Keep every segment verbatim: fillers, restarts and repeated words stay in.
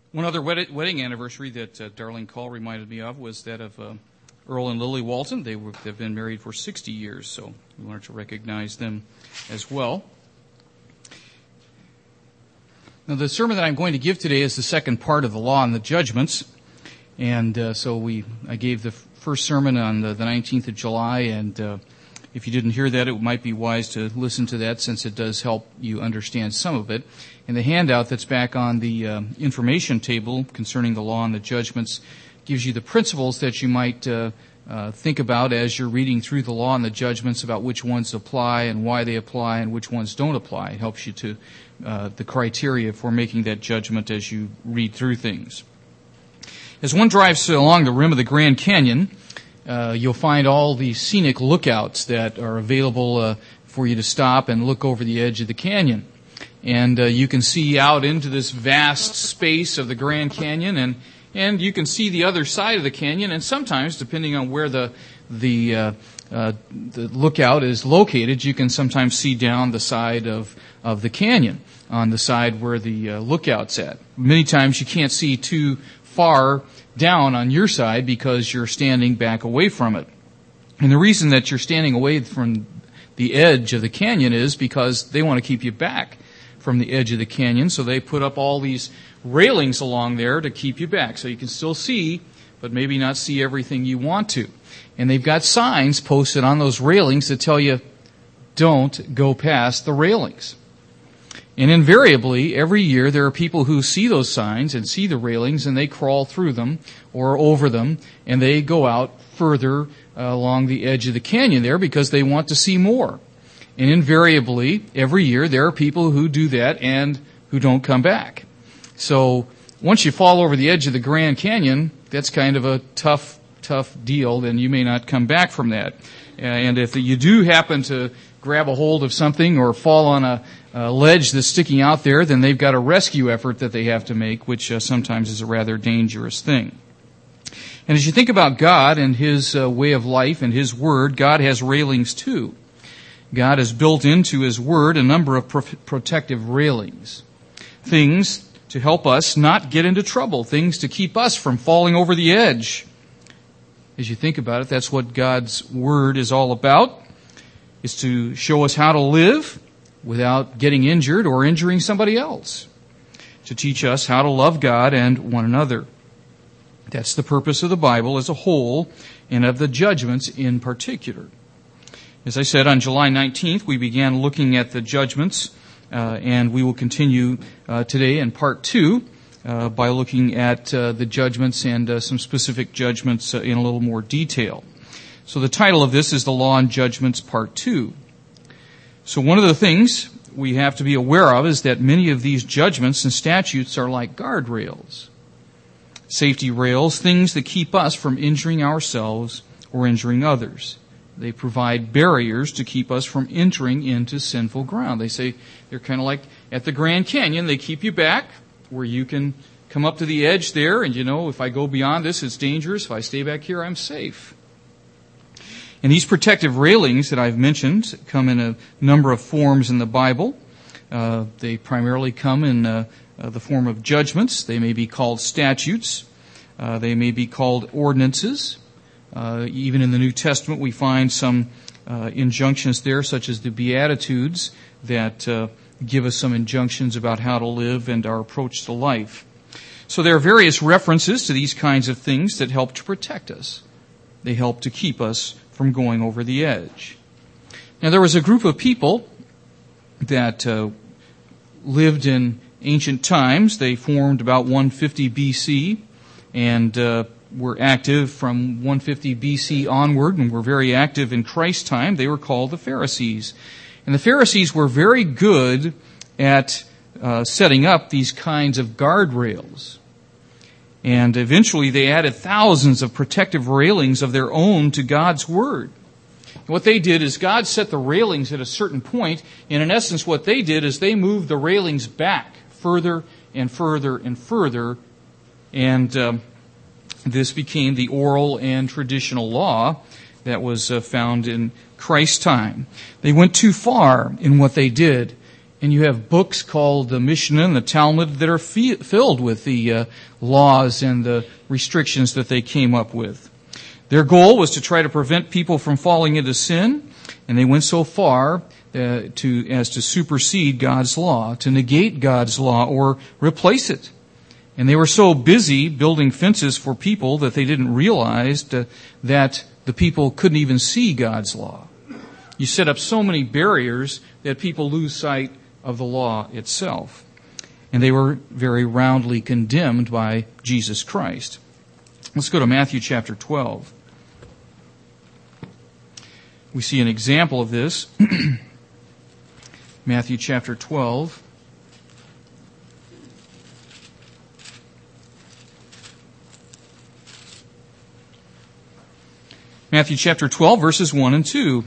One other wed- wedding anniversary that uh, Darlene Call reminded me of was that of uh, Earl and Lily Walton. They were, they've been married for sixty years, so we wanted to recognize them as well. Now, the sermon that I'm going to give today is the second part of the Law and the Judgments. And uh, so we, I gave the f- first sermon on the, the nineteenth of July, and uh, if you didn't hear that, it might be wise to listen to that since it does help you understand some of it. And the handout that's back on the uh, information table concerning the Law and the Judgments gives you the principles that you might uh, uh, think about as you're reading through the Law and the Judgments about which ones apply and why they apply and which ones don't apply. It helps you to uh, the criteria for making that judgment as you read through things. As one drives along the rim of the Grand Canyon, uh, you'll find all the scenic lookouts that are available uh, for you to stop and look over the edge of the canyon. And uh, you can see out into this vast space of the Grand Canyon, and and you can see the other side of the canyon. And sometimes, depending on where the the uh, uh, the lookout is located, you can sometimes see down the side of of the canyon on the side where the uh, lookout's at. Many times, you can't see too far down on your side because you're standing back away from it. And the reason that you're standing away from the edge of the canyon is because they want to keep you back from the edge of the canyon, so they put up all these railings along there to keep you back. So you can still see, but maybe not see everything you want to. And they've got signs posted on those railings that tell you, don't go past the railings. And invariably, every year, there are people who see those signs and see the railings, and they crawl through them or over them, and they go out further uh, along the edge of the canyon there because they want to see more. And invariably, every year, there are people who do that and who don't come back. So once you fall over the edge of the Grand Canyon, that's kind of a tough, tough deal, then you may not come back from that. And if you do happen to grab a hold of something or fall on a, a ledge that's sticking out there, then they've got a rescue effort that they have to make, which uh, sometimes is a rather dangerous thing. And as you think about God and His uh, way of life and His Word, God has railings too. God has built into His Word a number of pro- protective railings. Things to help us not get into trouble. Things to keep us from falling over the edge. As you think about it, that's what God's Word is all about. Is to show us how to live without getting injured or injuring somebody else. To teach us how to love God and one another. That's the purpose of the Bible as a whole and of the judgments in particular. As I said, on July nineteenth, we began looking at the judgments, uh, and we will continue uh, today in part two uh, by looking at uh, the judgments and uh, some specific judgments uh, in a little more detail. So the title of this is The Law and Judgments, Part two. So one of the things we have to be aware of is that many of these judgments and statutes are like guardrails, safety rails, things that keep us from injuring ourselves or injuring others. They provide barriers to keep us from entering into sinful ground. They say they're kind of like at the Grand Canyon. They keep you back where you can come up to the edge there, and you know, if I go beyond this, it's dangerous. If I stay back here, I'm safe. And these protective railings that I've mentioned come in a number of forms in the Bible. Uh, they primarily come in uh, uh, the form of judgments. They may be called statutes. Uh, they may be called ordinances. Uh, even in the New Testament, we find some uh, injunctions there, such as the Beatitudes, that uh, give us some injunctions about how to live and our approach to life. So there are various references to these kinds of things that help to protect us. They help to keep us from going over the edge. Now, there was a group of people that uh, lived in ancient times. They formed about one fifty B C and uh, were active from one fifty B C onward and were very active in Christ's time. They were called the Pharisees. And the Pharisees were very good at uh, setting up these kinds of guardrails. And eventually they added thousands of protective railings of their own to God's Word. And what they did is God set the railings at a certain point, and in essence what they did is they moved the railings back further and further and further, and um, this became the oral and traditional law that was uh, found in Christ's time. They went too far in what they did, And you have books called the Mishnah and the Talmud that are fi- filled with the uh, laws and the restrictions that they came up with. Their goal was to try to prevent people from falling into sin, and they went so far uh, to as to supersede God's law, to negate God's law or replace it. And they were so busy building fences for people that they didn't realize to, that the people couldn't even see God's law. You set up so many barriers that people lose sight of the law itself. And they were very roundly condemned by Jesus Christ. Let's go to Matthew chapter twelve. We see an example of this. Matthew chapter twelve. Matthew chapter twelve, verses one and two.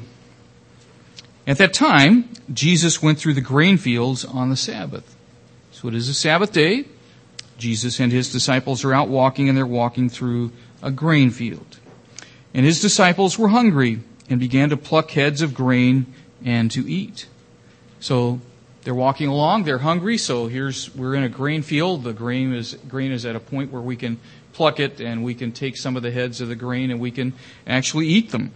At that time, Jesus went through the grain fields on the Sabbath. So it is a Sabbath day. Jesus and his disciples are out walking, and they're walking through a grain field. And his disciples were hungry and began to pluck heads of grain and to eat. So they're walking along, they're hungry, so here's we're in a grain field. The grain is grain is at a point where we can pluck it, and we can take some of the heads of the grain and we can actually eat them.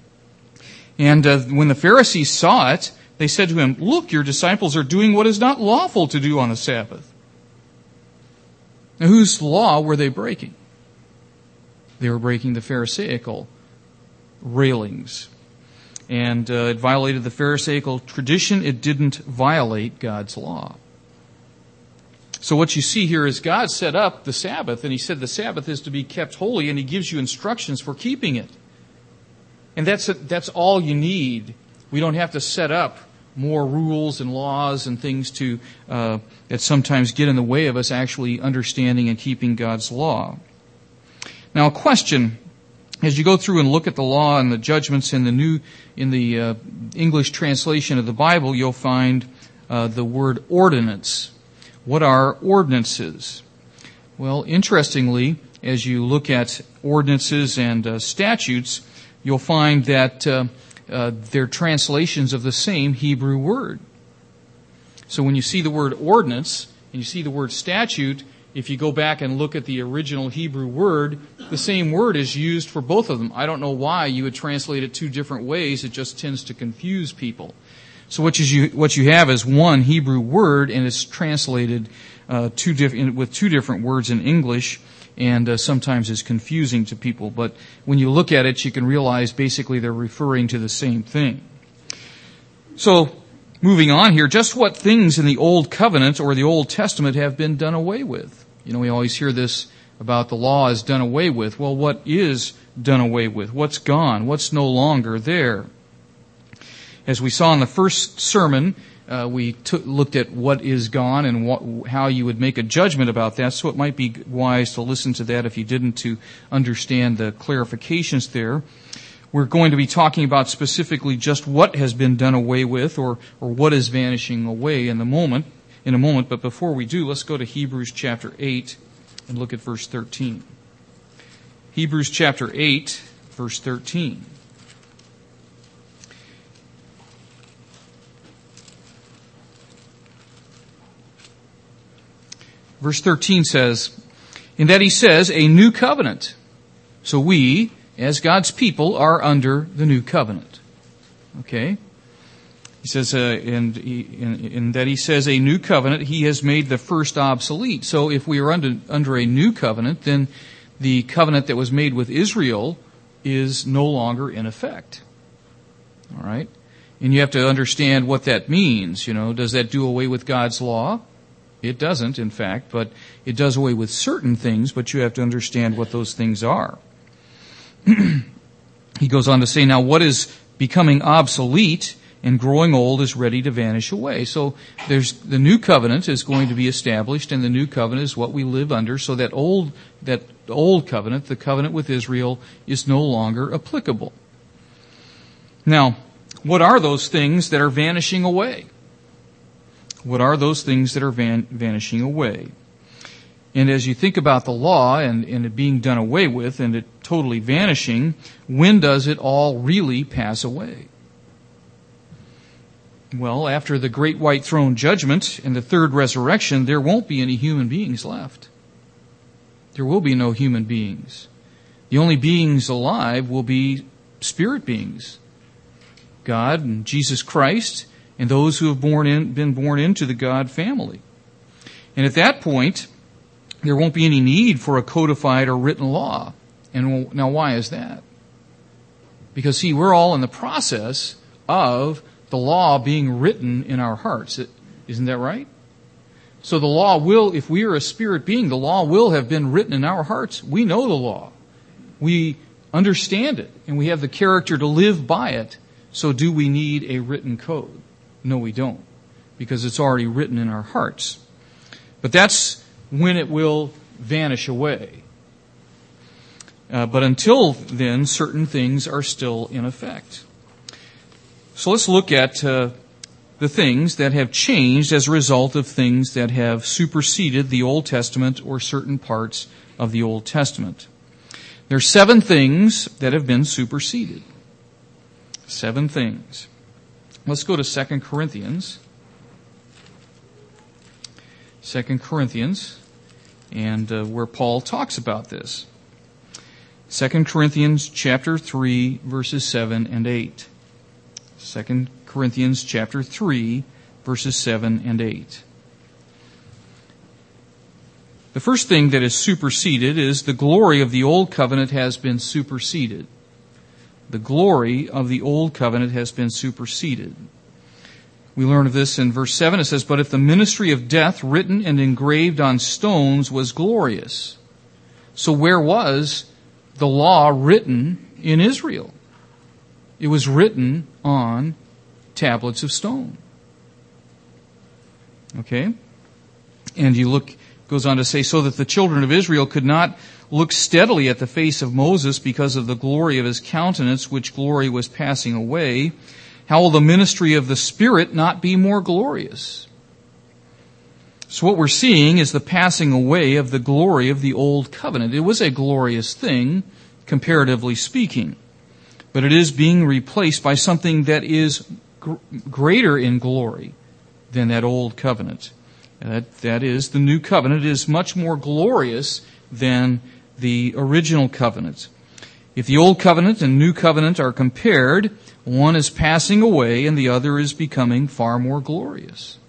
And uh, when the Pharisees saw it, they said to him, "Look, your disciples are doing what is not lawful to do on the Sabbath." Now, whose law were they breaking? They were breaking the Pharisaical railings. And uh, it violated the Pharisaical tradition. It didn't violate God's law. So what you see here is God set up the Sabbath, and he said the Sabbath is to be kept holy, and he gives you instructions for keeping it. And that's that's all you need. We don't have to set up more rules and laws and things to uh, that sometimes get in the way of us actually understanding and keeping God's law. Now, a question: as you go through and look at the law and the judgments in the new in the uh, English translation of the Bible, you'll find uh, the word ordinance. What are ordinances? Well, interestingly, as you look at ordinances and uh, statutes, you'll find that uh, uh, they're translations of the same Hebrew word. So when you see the word ordinance and you see the word statute, if you go back and look at the original Hebrew word, the same word is used for both of them. I don't know why you would translate it two different ways. It just tends to confuse people. So what you what you have is one Hebrew word, and it's translated uh, two diff- with two different words in English, and uh, sometimes is confusing to people. But when you look at it, you can realize basically they're referring to the same thing. So moving on here, just what things in the Old Covenant or the Old Testament have been done away with? You know, we always hear this about the law is done away with. Well, what is done away with? What's gone? What's no longer there? As we saw in the first sermon, uh, we took, looked at what is gone and what, how you would make a judgment about that. So it might be wise to listen to that if you didn't, to understand the clarifications there. We're going to be talking about specifically just what has been done away with, or, or what is vanishing away in the moment, in a moment. But before we do, let's go to Hebrews chapter eight and look at verse thirteen. Hebrews chapter eight, verse thirteen. Verse thirteen says, in that he says, a new covenant. So we, as God's people, are under the new covenant. Okay? He says, uh, and he, in, in that he says, a new covenant, he has made the first obsolete. So if we are under, under a new covenant, then the covenant that was made with Israel is no longer in effect. All right? And you have to understand what that means. You know, does that do away with God's law? It doesn't, in fact, but it does away with certain things, but you have to understand what those things are. He goes on to say, now what is becoming obsolete and growing old is ready to vanish away. So there's the new covenant is going to be established, and the new covenant is what we live under. So that old that old covenant, the covenant with Israel, is no longer applicable. Now, what are those things that are vanishing away? What are those things that are van- vanishing away? And as you think about the law and, and it being done away with and it totally vanishing, when does it all really pass away? Well, after the great white throne judgment and the third resurrection, there won't be any human beings left. There will be no human beings. The only beings alive will be spirit beings. God and Jesus Christ and those who have born in, been born into the God family. And at that point, there won't be any need for a codified or written law. And now why is that? Because, see, we're all in the process of the law being written in our hearts. Isn't that right? So the law will, if we are a spirit being, the law will have been written in our hearts. We know the law. We understand it, and we have the character to live by it. So do we need a written code? No, we don't, because it's already written in our hearts. But that's when it will vanish away. Uh, but until then, certain things are still in effect. So let's look at uh, the things that have changed as a result of things that have superseded the Old Testament or certain parts of the Old Testament. There are seven things that have been superseded. Seven things. Let's go to Second Corinthians. Second Corinthians, and uh, where Paul talks about this. Second Corinthians chapter three, verses seven and eight. Second Corinthians chapter three, verses seven and eight. The first thing that is superseded is the glory of the old covenant has been superseded. The glory of the old covenant has been superseded. We learn of this in verse seven. It says, "But if the ministry of death written and engraved on stones was glorious." So where was the law written in Israel? It was written on tablets of stone. Okay? And you look, goes on to say, "So that the children of Israel could not look steadily at the face of Moses because of the glory of his countenance, which glory was passing away. How will the ministry of the Spirit not be more glorious?" So what we're seeing is the passing away of the glory of the old covenant. It was a glorious thing, comparatively speaking, but it is being replaced by something that is gr- greater in glory than that old covenant. And that, that is, the new covenant is much more glorious than the original covenant. If the old covenant and new covenant are compared, one is passing away and the other is becoming far more glorious.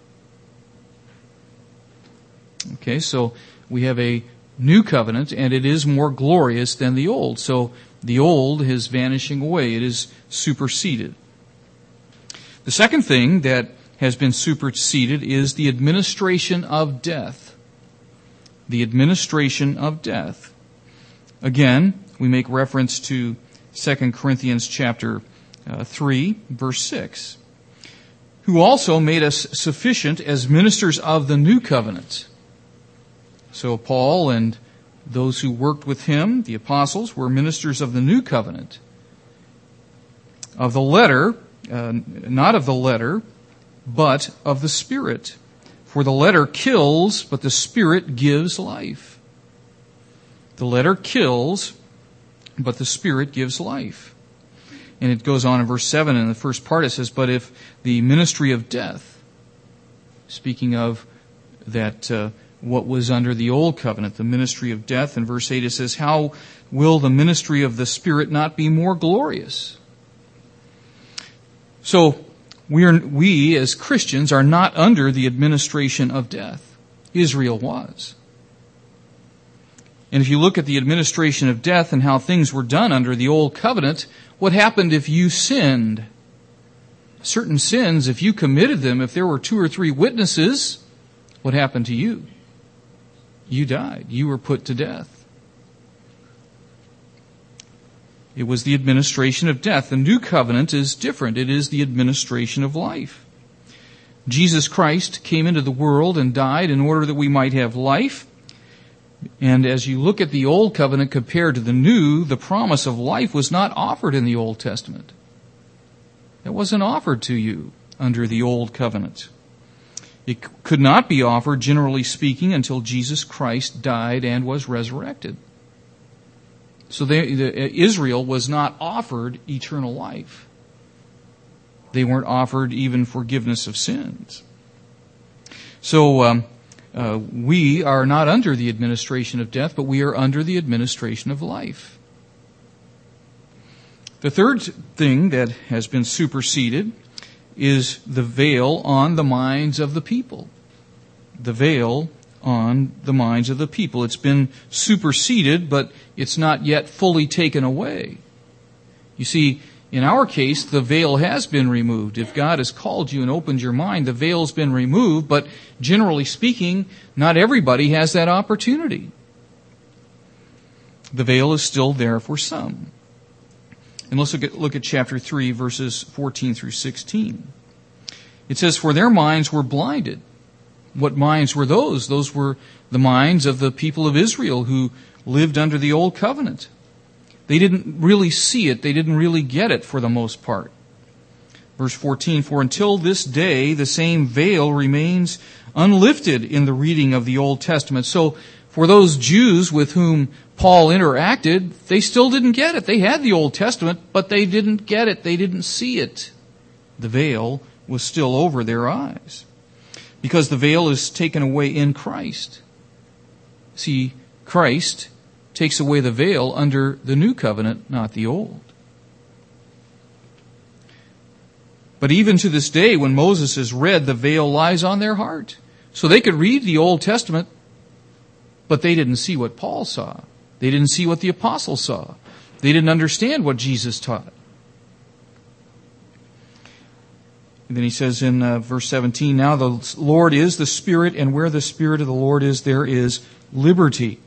Okay, so we have a new covenant and it is more glorious than the old. So the old is vanishing away. It is superseded. The second thing that has been superseded is the administration of death. The administration of death. Again, we make reference to Second Corinthians chapter uh, three, verse six. "Who also made us sufficient as ministers of the new covenant." So Paul and those who worked with him, the apostles, were ministers of the new covenant. Of the letter, uh, not of the letter, but of the Spirit. For the letter kills, but the Spirit gives life. The letter kills, but the Spirit gives life. And it goes on in verse seven, in the first part it says, "But if the ministry of death," speaking of that uh, what was under the old covenant, the ministry of death, in verse eight it says, "How will the ministry of the Spirit not be more glorious?" So, we, are, we as Christians are not under the administration of death. Israel was. And if you look at the administration of death and how things were done under the old covenant, what happened if you sinned? Certain sins, if you committed them, if there were two or three witnesses, what happened to you? You died. You were put to death. It was the administration of death. The new covenant is different. It is the administration of life. Jesus Christ came into the world and died in order that we might have life. And as you look at the old covenant compared to the new, the promise of life was not offered in the Old Testament. It wasn't offered to you under the old covenant. It could not be offered, generally speaking, until Jesus Christ died and was resurrected. So they, the, Israel was not offered eternal life. They weren't offered even forgiveness of sins. So um, uh, we are not under the administration of death, but we are under the administration of life. The third thing that has been superseded is the veil on the minds of the people. The veil on the minds of the people. It's been superseded, but it's not yet fully taken away. You see, in our case, the veil has been removed. If God has called you and opened your mind, the veil's been removed, but generally speaking, not everybody has that opportunity. The veil is still there for some. And let's look at, look at chapter three, verses fourteen through sixteen. It says, "For their minds were blinded." What minds were those? Those were the minds of the people of Israel who lived under the old covenant. They didn't really see it. They didn't really get it for the most part. Verse fourteen, "For until this day the same veil remains unlifted in the reading of the Old Testament." So for those Jews with whom Paul interacted, they still didn't get it. They had the Old Testament, but they didn't get it. They didn't see it. The veil was still over their eyes. Because the veil is taken away in Christ. See, Christ takes away the veil under the new covenant, not the old. But even to this day, when Moses is read, the veil lies on their heart. So they could read the Old Testament, but they didn't see what Paul saw. They didn't see what the apostles saw. They didn't understand what Jesus taught. And then he says in uh, verse seventeen, "Now the Lord is the Spirit, and where the Spirit of the Lord is, there is liberty."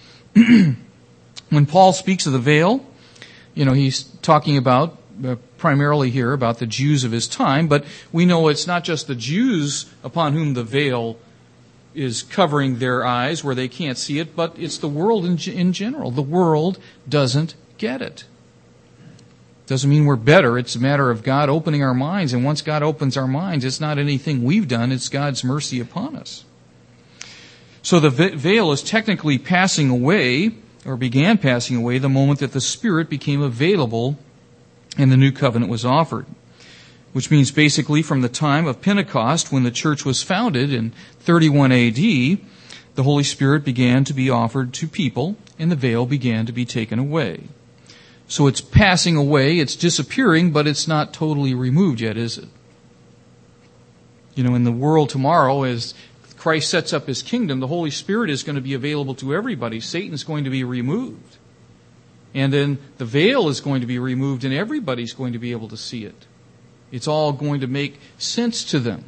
When Paul speaks of the veil, you know, he's talking about, uh, primarily here, about the Jews of his time, but we know it's not just the Jews upon whom the veil is covering their eyes where they can't see it, but it's the world in, in general. The world doesn't get it. Doesn't mean we're better. It's a matter of God opening our minds. And once God opens our minds, it's not anything we've done. It's God's mercy upon us. So the veil is technically passing away, or began passing away, the moment that the Spirit became available and the new covenant was offered. Which means basically from the time of Pentecost, when the church was founded in thirty-one A D, the Holy Spirit began to be offered to people, and the veil began to be taken away. So it's passing away, it's disappearing, but it's not totally removed yet, is it? You know, in the world tomorrow, as Christ sets up His kingdom, the Holy Spirit is going to be available to everybody. Satan's going to be removed. And then the veil is going to be removed, and everybody's going to be able to see it. It's all going to make sense to them.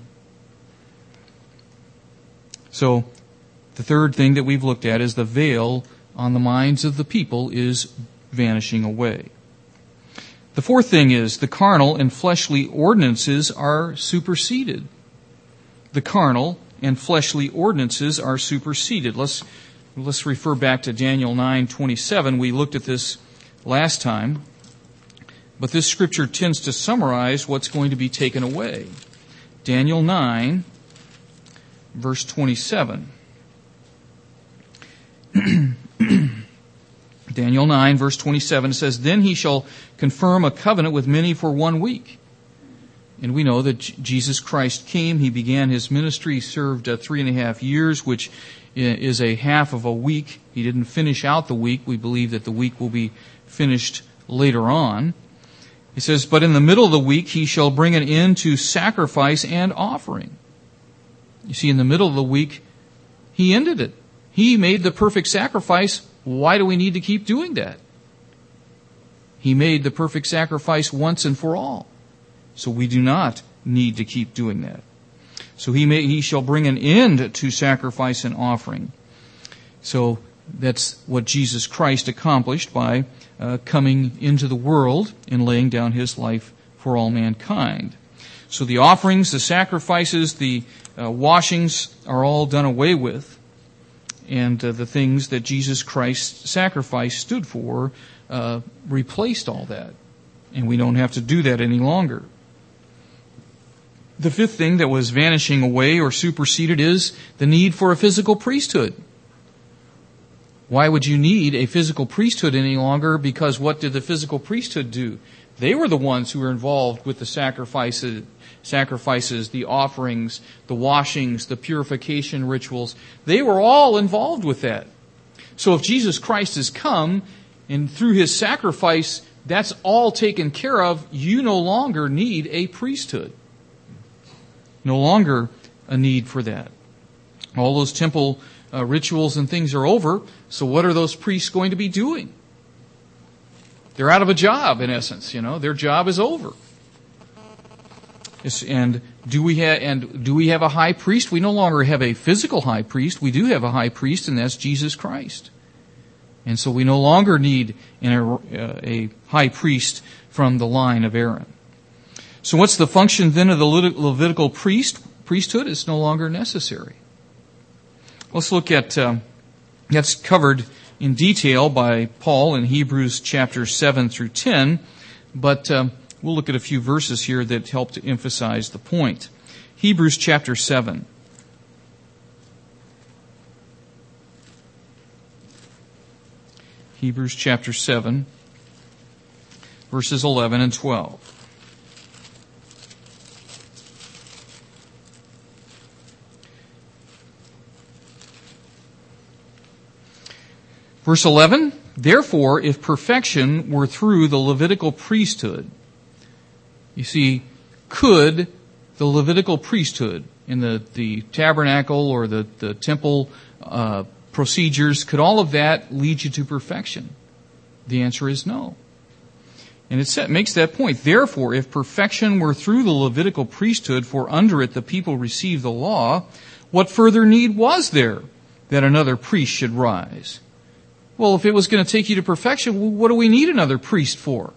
So, the third thing that we've looked at is the veil on the minds of the people is vanishing away. The fourth thing is the carnal and fleshly ordinances are superseded. The carnal and fleshly ordinances are superseded. Let's let's refer back to Daniel nine twenty-seven. We looked at this last time, but this scripture tends to summarize what's going to be taken away. Daniel nine, verse twenty-seven. Daniel nine, verse twenty-seven says, "Then he shall confirm a covenant with many for one week." And we know that Jesus Christ came, He began His ministry, He served uh, three and a half years, which is a half of a week. He didn't finish out the week. We believe that the week will be finished later on. He says, "But in the middle of the week He shall bring an end to sacrifice and offering." You see, in the middle of the week, He ended it. He made the perfect sacrifice. Why do we need to keep doing that? He made the perfect sacrifice once and for all. So we do not need to keep doing that. So he may, he shall bring an end to sacrifice and offering. So that's what Jesus Christ accomplished by uh, coming into the world and laying down His life for all mankind. So the offerings, the sacrifices, the uh, washings are all done away with. And uh, the things that Jesus Christ's sacrifice stood for uh, replaced all that. And we don't have to do that any longer. The fifth thing that was vanishing away or superseded is the need for a physical priesthood. Why would you need a physical priesthood any longer? Because what did the physical priesthood do? They were the ones who were involved with the sacrifices, sacrifices, the offerings, the washings, the purification rituals. They were all involved with that. So if Jesus Christ has come, and through his sacrifice, that's all taken care of, you no longer need a priesthood. No longer a need for that. All those temple uh, rituals and things are over, so what are those priests going to be doing? They're out of a job, in essence, you know. Their job is over. Yes, and do we have and do we have a high priest? We no longer have a physical high priest. We do have a high priest, and that's Jesus Christ. And so we no longer need an, uh, a high priest from the line of Aaron. So what's the function then of the Levitical priest priesthood? It's no longer necessary. Let's look at um, that's covered in detail by Paul in Hebrews chapter seven through ten, but um, we'll look at a few verses here that help to emphasize the point. Hebrews chapter seven. Hebrews chapter seven, verses eleven and twelve. Verse eleven, therefore, if perfection were through the Levitical priesthood, you see, could the Levitical priesthood in the, the tabernacle or the, the temple uh, procedures, could all of that lead you to perfection? The answer is no. And it set, makes that point. Therefore, if perfection were through the Levitical priesthood, for under it the people received the law, what further need was there that another priest should rise? Well, if it was going to take you to perfection, what do we need another priest for?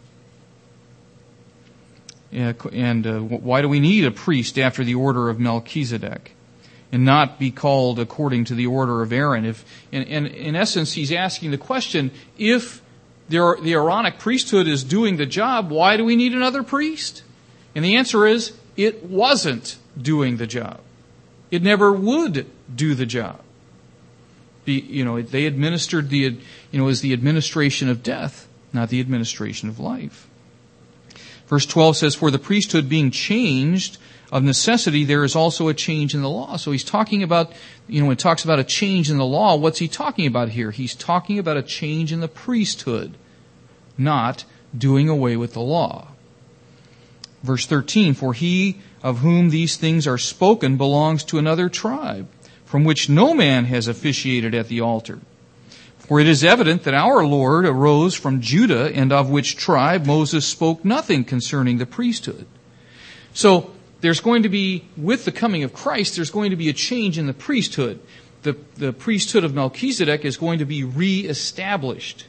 And uh, why do we need a priest after the order of Melchizedek and not be called according to the order of Aaron? If, and, and in essence, he's asking the question, if the, the Aaronic priesthood is doing the job, why do we need another priest? And the answer is, it wasn't doing the job. It never would do the job. Be, you know, they administered the, you know, as the administration of death, not the administration of life. Verse twelve says, for the priesthood being changed of necessity, there is also a change in the law. So he's talking about, you know, when it talks about a change in the law, what's he talking about here? He's talking about a change in the priesthood, not doing away with the law. Verse thirteen, for he of whom these things are spoken belongs to another tribe, from which no man has officiated at the altar. For it is evident that our Lord arose from Judah, and of which tribe Moses spoke nothing concerning the priesthood. So there's going to be, with the coming of Christ, there's going to be a change in the priesthood. The, the priesthood of Melchizedek is going to be reestablished.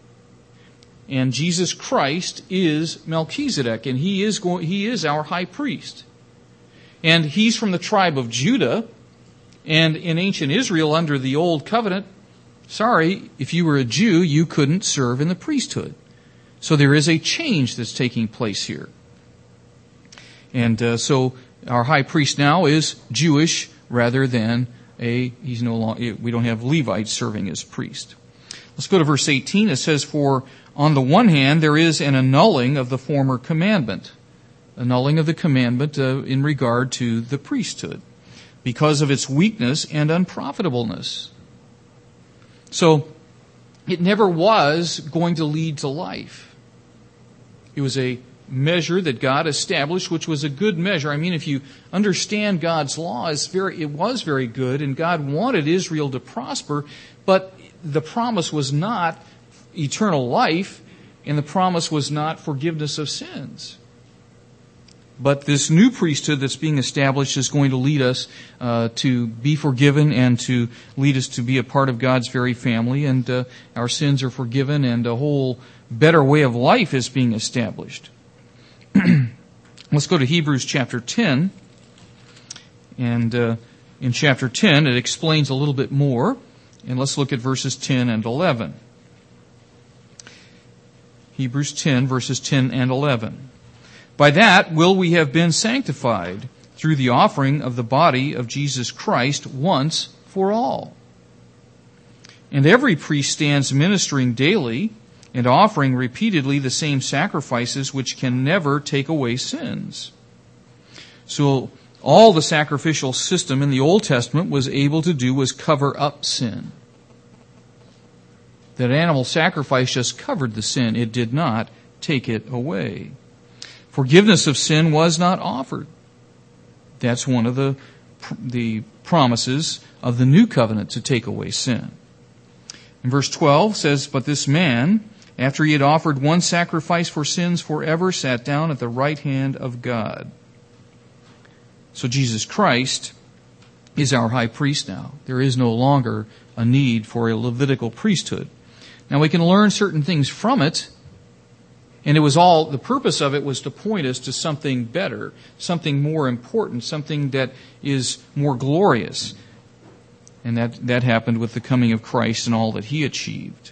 And Jesus Christ is Melchizedek, and he is going, he is our high priest. And he's from the tribe of Judah. And in ancient Israel, under the Old Covenant, sorry, if you were a Jew, you couldn't serve in the priesthood. So there is a change that's taking place here. And uh, so our high priest now is Jewish rather than a, he's no longer, we don't have Levites serving as priest. Let's go to verse eighteen. It says, for on the one hand, there is an annulling of the former commandment. Annulling of the commandment uh, in regard to the priesthood, because of its weakness and unprofitableness. So, it never was going to lead to life. It was a measure that God established, which was a good measure. I mean, if you understand God's law, it's very, it was very good, and God wanted Israel to prosper, but the promise was not eternal life, and the promise was not forgiveness of sins. But this new priesthood that's being established is going to lead us uh, to be forgiven and to lead us to be a part of God's very family. And uh, our sins are forgiven and a whole better way of life is being established. Let's go to Hebrews chapter ten. And uh, in chapter ten, it explains a little bit more. And let's look at verses ten and eleven. Hebrews ten, verses ten and eleven. By that will we have been sanctified through the offering of the body of Jesus Christ once for all. And every priest stands ministering daily and offering repeatedly the same sacrifices which can never take away sins. So all the sacrificial system in the Old Testament was able to do was cover up sin. That animal sacrifice just covered the sin. It did not take it away. Forgiveness of sin was not offered. That's one of the, the promises of the new covenant, to take away sin. And verse twelve says, "But this man, after he had offered one sacrifice for sins forever, sat down at the right hand of God." So Jesus Christ is our high priest now. There is no longer a need for a Levitical priesthood. Now we can learn certain things from it, and it was all, the purpose of it was to point us to something better, something more important, something that is more glorious. And that, that happened with the coming of Christ and all that He achieved.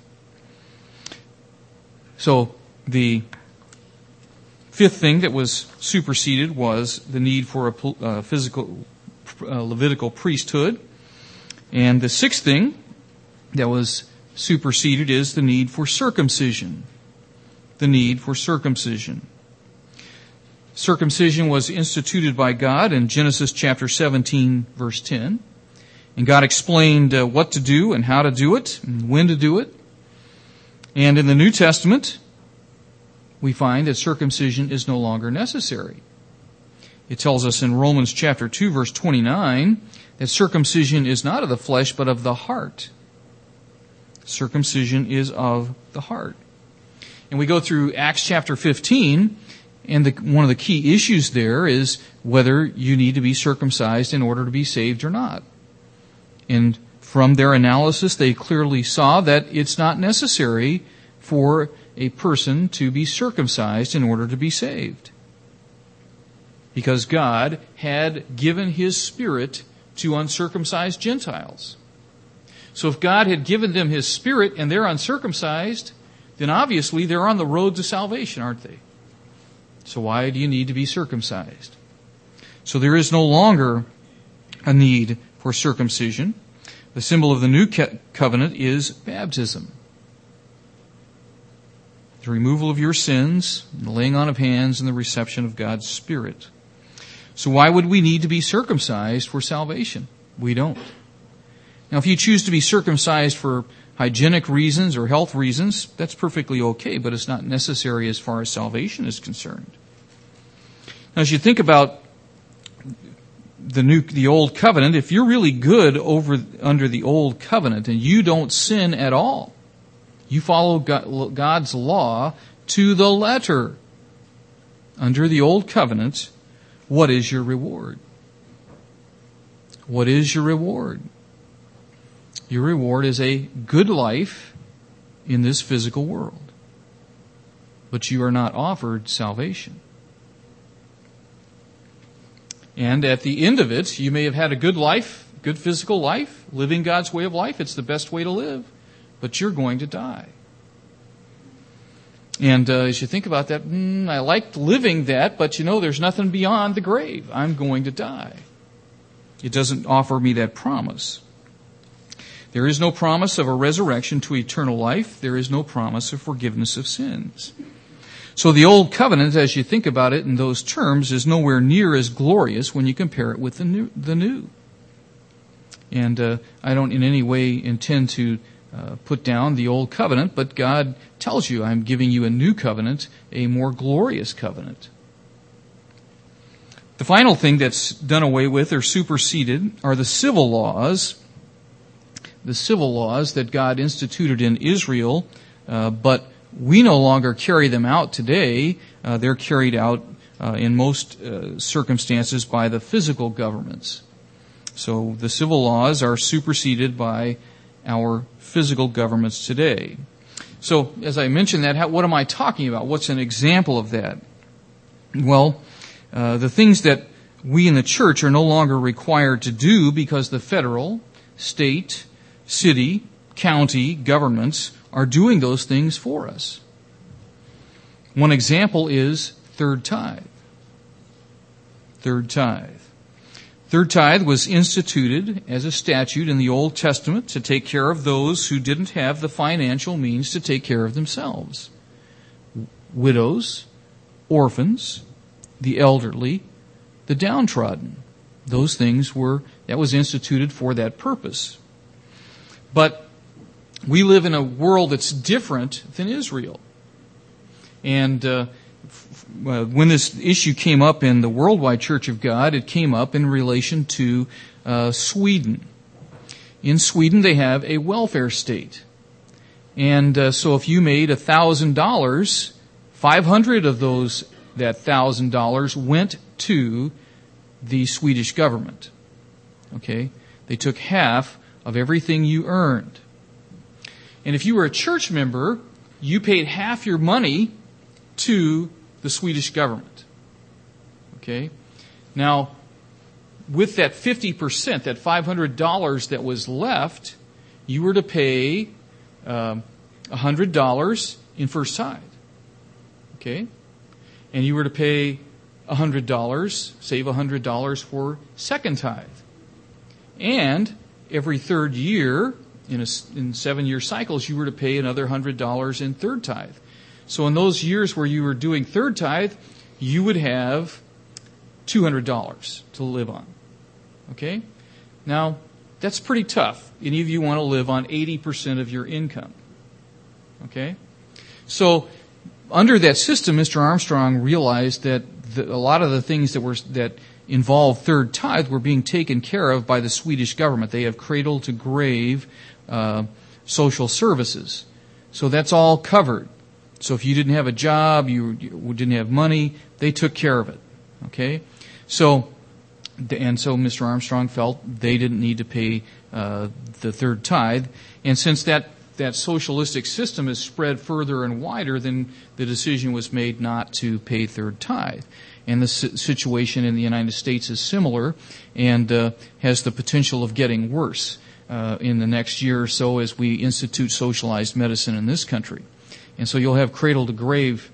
So the fifth thing that was superseded was the need for a uh, physical uh, Levitical priesthood. And the sixth thing that was superseded is the need for circumcision. The need for circumcision. Circumcision was instituted by God in Genesis chapter seventeen, verse ten. And God explained uh, what to do and how to do it and when to do it. And in the New Testament, we find that circumcision is no longer necessary. It tells us in Romans chapter two, verse twenty-nine, that circumcision is not of the flesh, but of the heart. Circumcision is of the heart. And we go through Acts chapter fifteen, and the, one of the key issues there is whether you need to be circumcised in order to be saved or not. And from their analysis, they clearly saw that it's not necessary for a person to be circumcised in order to be saved. Because God had given His Spirit to uncircumcised Gentiles. So if God had given them His Spirit and they're uncircumcised, then obviously they're on the road to salvation, aren't they? So why do you need to be circumcised? So there is no longer a need for circumcision. The symbol of the new covenant is baptism. The removal of your sins, the laying on of hands, and the reception of God's Spirit. So why would we need to be circumcised for salvation? We don't. Now, if you choose to be circumcised for hygienic reasons or health reasons, that's perfectly okay, but it's not necessary as far as salvation is concerned. Now, as you think about the new, the old covenant, if you're really good over under the old covenant and you don't sin at all, you follow God's law to the letter under the old covenant, what is your reward? What is your reward? Your reward is a good life in this physical world. But you are not offered salvation. And at the end of it, you may have had a good life, good physical life, living God's way of life. It's the best way to live. But you're going to die. And uh, as you think about that, mm, I liked living that, but you know, there's nothing beyond the grave. I'm going to die. It doesn't offer me that promise. There is no promise of a resurrection to eternal life. There is no promise of forgiveness of sins. So the old covenant, as you think about it in those terms, is nowhere near as glorious when you compare it with the new. The new. And uh, I don't in any way intend to uh, put down the old covenant, but God tells you, I'm giving you a new covenant, a more glorious covenant. The final thing that's done away with or superseded are the civil laws, the civil laws that God instituted in Israel, uh, but we no longer carry them out today. Uh, they're carried out uh, in most uh, circumstances by the physical governments. So the civil laws are superseded by our physical governments today. So as I mentioned that, how, what am I talking about? What's an example of that? Well, uh, the things that we in the church are no longer required to do because the federal, state, city, county governments are doing those things for us. One example is third tithe. Third tithe. Third tithe was instituted as a statute in the Old Testament to take care of those who didn't have the financial means to take care of themselves. Widows, orphans, the elderly, the downtrodden. Those things were, that was instituted for that purpose. But we live in a world that's different than Israel. And uh, f- uh, when this issue came up in the Worldwide Church of God, it came up in relation to uh, Sweden. In Sweden, they have a welfare state. And uh, so if you made one thousand dollars, five hundred of those, that one thousand dollars went to the Swedish government. Okay? They took half of everything you earned. And if you were a church member, you paid half your money to the Swedish government. Okay? Now, with that fifty percent, that five hundred dollars that was left, you were to pay um, one hundred dollars in first tithe. Okay? And you were to pay one hundred dollars, save one hundred dollars for second tithe. And every third year, in, a, in seven-year cycles, you were to pay another one hundred dollars in third tithe. So in those years where you were doing third tithe, you would have two hundred dollars to live on. Okay? Now, that's pretty tough. Any of you want to live on eighty percent of your income. Okay? So, under that system, Mister Armstrong realized that the, a lot of the things that were that involved third tithe were being taken care of by the Swedish government. They have cradle to grave uh, social services. So that's all covered. So if you didn't have a job, you, you didn't have money, they took care of it. Okay? So, and so Mister Armstrong felt they didn't need to pay uh, the third tithe. And since that that socialistic system is spread further and wider, then the decision was made not to pay third tithe. And the situation in the United States is similar and uh, has the potential of getting worse uh, in the next year or so as we institute socialized medicine in this country. And so you'll have cradle-to-grave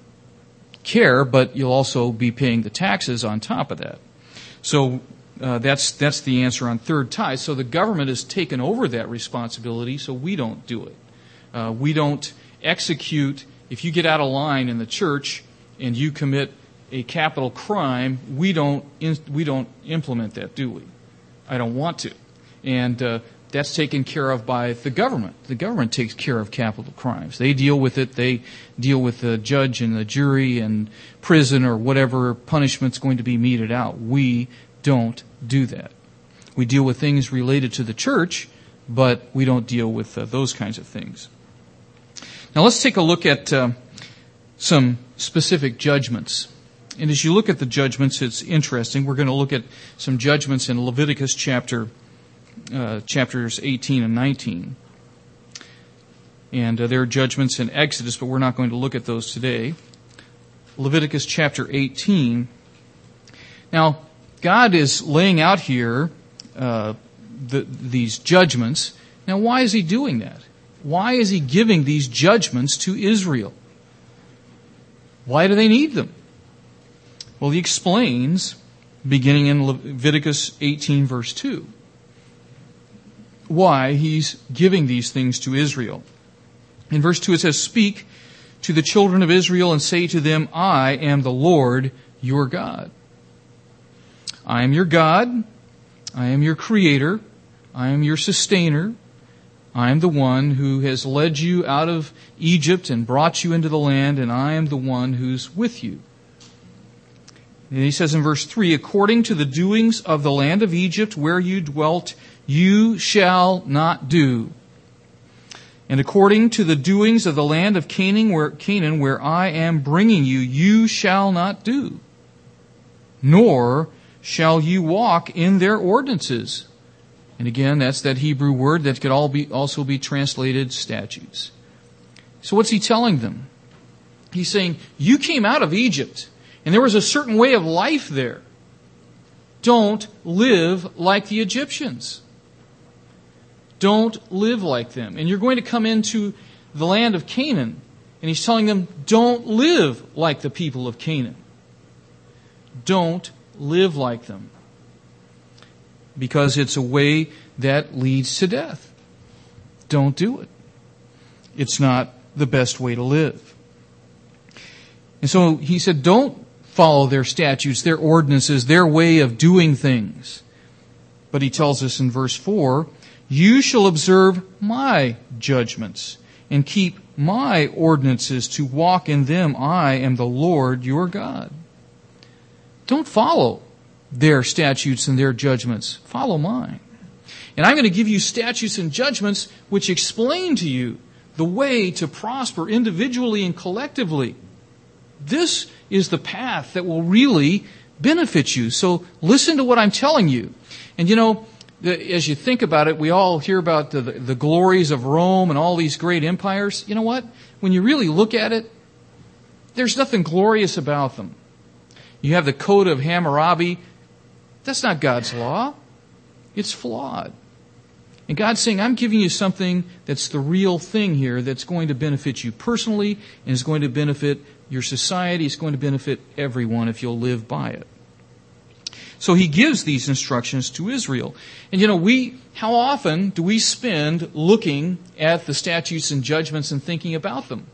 care, but you'll also be paying the taxes on top of that. So uh, that's that's the answer on third tithe. So the government has taken over that responsibility, so we don't do it. Uh, we don't execute. If you get out of line in the church and you commit a capital crime, we don't in, we don't implement that, do we? I don't want to, and uh, that's taken care of by the government. The government takes care of capital crimes. They deal with it. They deal with the judge and the jury and prison or whatever punishment's going to be meted out. We don't do that. We deal with things related to the church, but we don't deal with uh, those kinds of things. Now let's take a look at uh, some specific judgments. And as you look at the judgments, it's interesting. We're going to look at some judgments in Leviticus chapter uh, chapters eighteen and nineteen. And uh, there are judgments in Exodus, but we're not going to look at those today. Leviticus chapter eighteen. Now, God is laying out here uh, the, these judgments. Now, why is He doing that? Why is He giving these judgments to Israel? Why do they need them? Well, He explains, beginning in Leviticus eighteen, verse two, why He's giving these things to Israel. In verse two it says, "Speak to the children of Israel and say to them, I am the Lord your God. I am your God. I am your creator. I am your sustainer. I am the one who has led you out of Egypt and brought you into the land, and I am the one who's with you." And He says in verse three, "According to the doings of the land of Egypt where you dwelt, you shall not do. And according to the doings of the land of Canaan where, Canaan, where I am bringing you, you shall not do. Nor shall you walk in their ordinances." And again, that's that Hebrew word that could all be, also be translated statutes. So what's He telling them? He's saying, you came out of Egypt, and there was a certain way of life there. Don't live like the Egyptians. Don't live like them. And you're going to come into the land of Canaan, and He's telling them, don't live like the people of Canaan. Don't live like them. because it's a way that leads to death. Don't do it. It's not the best way to live. And so he said, don't follow their statutes, their ordinances, their way of doing things. But he tells us in verse four, you shall observe my judgments and keep my ordinances to walk in them. I am the Lord your God. Don't follow their statutes and their judgments. Follow mine. And I'm going to give you statutes and judgments which explain to you the way to prosper individually and collectively. This is the path that will really benefit you. So listen to what I'm telling you. And you know, the, as you think about it, we all hear about the, the glories of Rome and all these great empires. You know what? When you really look at it, there's nothing glorious about them. You have the Code of Hammurabi. That's not God's law. It's flawed. And God's saying, I'm giving you something that's the real thing here that's going to benefit you personally and is going to benefit your society. It's going to benefit everyone if you'll live by it. So he gives these instructions to Israel. And you know, we, how often do we spend looking at the statutes and judgments and thinking about them?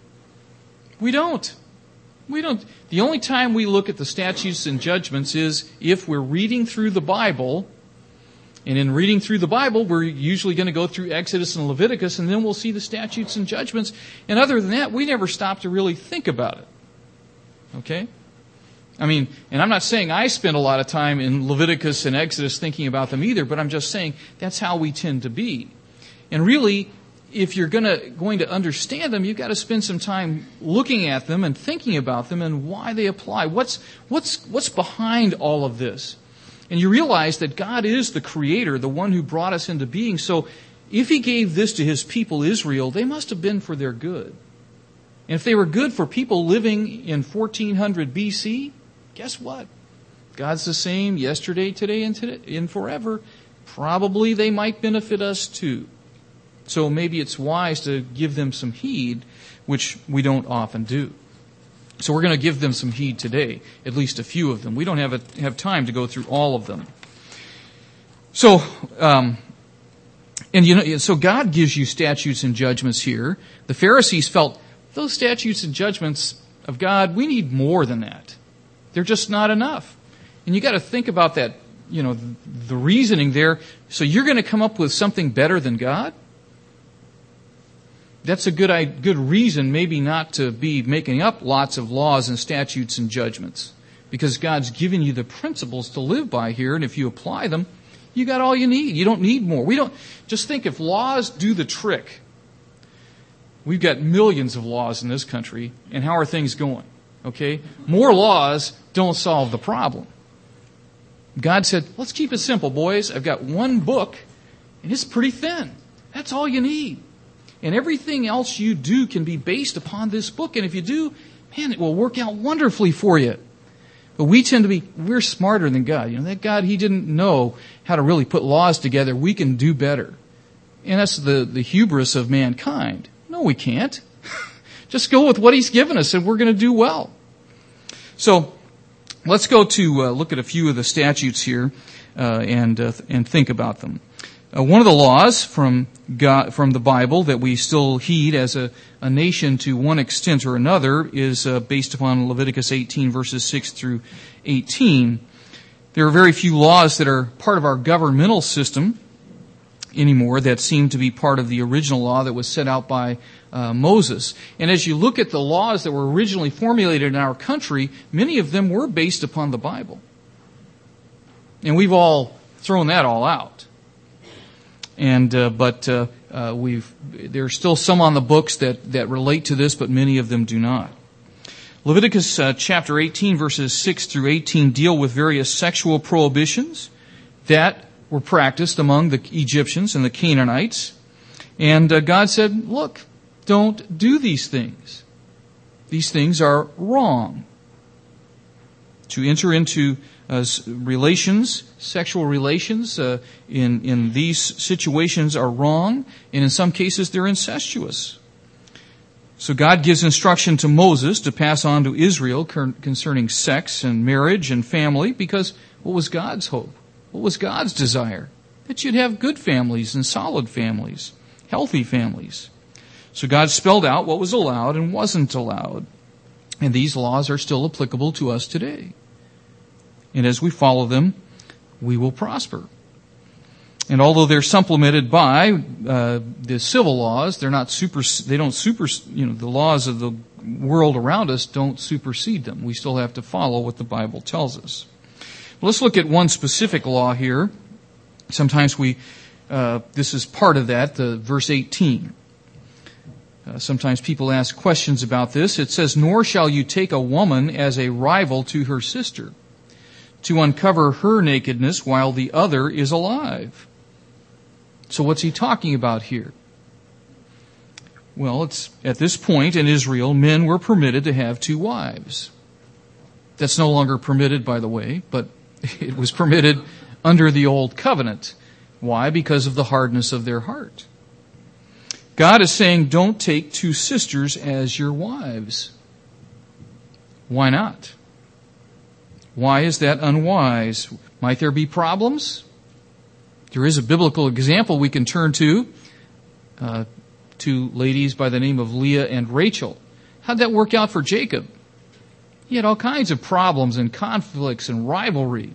We don't. We don't. The only time we look at the statutes and judgments is if we're reading through the Bible. And in reading through the Bible, we're usually going to go through Exodus and Leviticus, and then we'll see the statutes and judgments. And other than that, we never stop to really think about it. Okay? I mean, and I'm not saying I spend a lot of time in Leviticus and Exodus thinking about them either, but I'm just saying that's how we tend to be. And really, if you're gonna, going to understand them, you've got to spend some time looking at them and thinking about them and why they apply. What's, what's, what's behind all of this? And you realize that God is the Creator, the one who brought us into being. So if He gave this to His people Israel, they must have been for their good. And if they were good for people living in fourteen hundred B C, guess what? God's the same yesterday, today, and today, and forever. Probably they might benefit us too. So maybe it's wise to give them some heed, which we don't often do. So we're going to give them some heed today, at least a few of them. We don't have a, have time to go through all of them. So, um, and you know, so God gives you statutes and judgments here. The Pharisees felt those statutes and judgments of God, we need more than that. They're just not enough. And you got to think about that, you know, the reasoning there. So you're going to come up with something better than God? That's a good good reason maybe not to be making up lots of laws and statutes and judgments. Because God's given you the principles to live by here, and if you apply them, you got all you need. You don't need more. We don't just think if laws do the trick. We've got millions of laws in this country, and how are things going? Okay? More laws don't solve the problem. God said, let's keep it simple, boys. I've got one book, and it's pretty thin. That's all you need. And everything else you do can be based upon this book. And if you do, man, it will work out wonderfully for you. But we tend to be, we're smarter than God. You know, that God, He didn't know how to really put laws together. We can do better. And that's the, the hubris of mankind. No, we can't. Just go with what He's given us and we're going to do well. So, let's go to uh, look at a few of the statutes here uh, and uh, and think about them. Uh, one of the laws from God, from the Bible that we still heed as a, a nation to one extent or another is uh, based upon Leviticus eighteen verses six through eighteen. There are very few laws that are part of our governmental system anymore that seem to be part of the original law that was set out by uh, Moses. And as you look at the laws that were originally formulated in our country, many of them were based upon the Bible. And we've all thrown that all out. And uh, but uh, uh, we've there are still some on the books that, that relate to this, but many of them do not. Leviticus uh, chapter eighteen, verses six through eighteen deal with various sexual prohibitions that were practiced among the Egyptians and the Canaanites. And uh, God said, look, don't do these things. These things are wrong. To enter into uh, relations, sexual relations, uh, in, in these situations are wrong, and in some cases they're incestuous. So God gives instruction to Moses to pass on to Israel concerning sex and marriage and family, because what was God's hope? What was God's desire? That you'd have good families and solid families, healthy families. So God spelled out what was allowed and wasn't allowed. And these laws are still applicable to us today. And as we follow them, we will prosper. And although they're supplemented by uh, the civil laws, they're not super. They don't super. You know, the laws of the world around us don't supersede them. We still have to follow what the Bible tells us. Let's look at one specific law here. Sometimes we. Uh, this is part of that. The verse eighteen. Uh, sometimes people ask questions about this. It says, "Nor shall you take a woman as a rival to her sister, to uncover her nakedness while the other is alive." So what's he talking about here? Well, it's at this point in Israel, men were permitted to have two wives. That's no longer permitted, by the way, but it was permitted under the old covenant. Why? Because of the hardness of their heart. God is saying, don't take two sisters as your wives. Why not? Why is that unwise? Might there be problems? There is a biblical example we can turn to, uh, two ladies by the name of Leah and Rachel. How'd that work out for Jacob? He had all kinds of problems and conflicts and rivalry.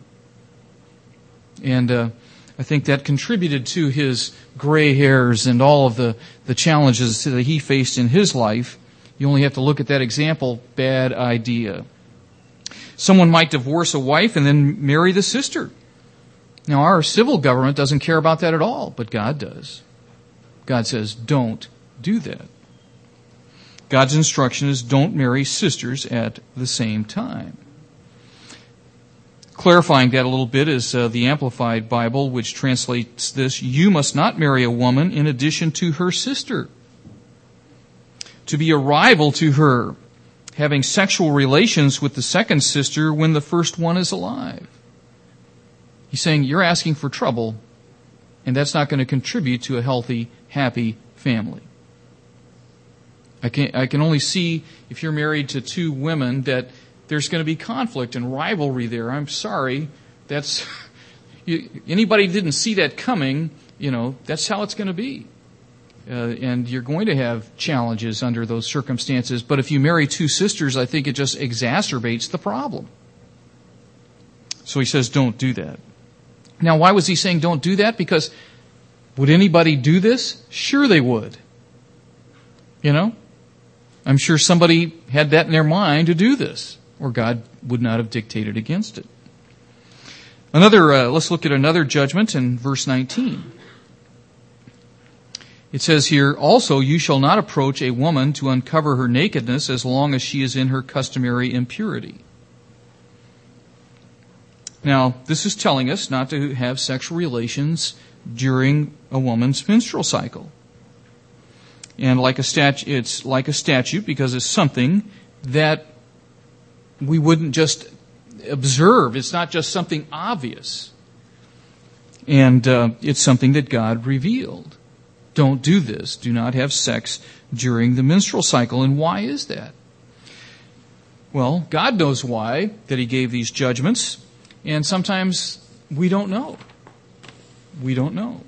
And uh, I think that contributed to his gray hairs and all of the, the challenges that he faced in his life. You only have to look at that example. Bad idea. Someone might divorce a wife and then marry the sister. Now, our civil government doesn't care about that at all, but God does. God says, don't do that. God's instruction is don't marry sisters at the same time. Clarifying that a little bit is uh, the Amplified Bible, which translates this, "You must not marry a woman in addition to her sister, to be a rival to her, having sexual relations with the second sister when the first one is alive." He's saying you're asking for trouble, and that's not going to contribute to a healthy, happy family. I can I can only see, if you're married to two women, that there's going to be conflict and rivalry there. I'm sorry. That's you, anybody didn't see that coming, you know, that's how it's going to be. Uh, and you're going to have challenges under those circumstances. But if you marry two sisters, I think it just exacerbates the problem. So he says, don't do that. Now, why was he saying don't do that? Because would anybody do this? Sure they would. You know? I'm sure somebody had that in their mind to do this, or God would not have dictated against it. Another, uh, let's look at another judgment in verse nineteen. It says here, "Also you shall not approach a woman to uncover her nakedness as long as she is in her customary impurity." Now, this is telling us not to have sexual relations during a woman's menstrual cycle. And like a stat- it's like a statute because it's something that we wouldn't just observe. It's not just something obvious. And uh, it's something that God revealed. Don't do this. Do not have sex during the menstrual cycle. And why is that? Well, God knows why that He gave these judgments. And sometimes we don't know. We don't know.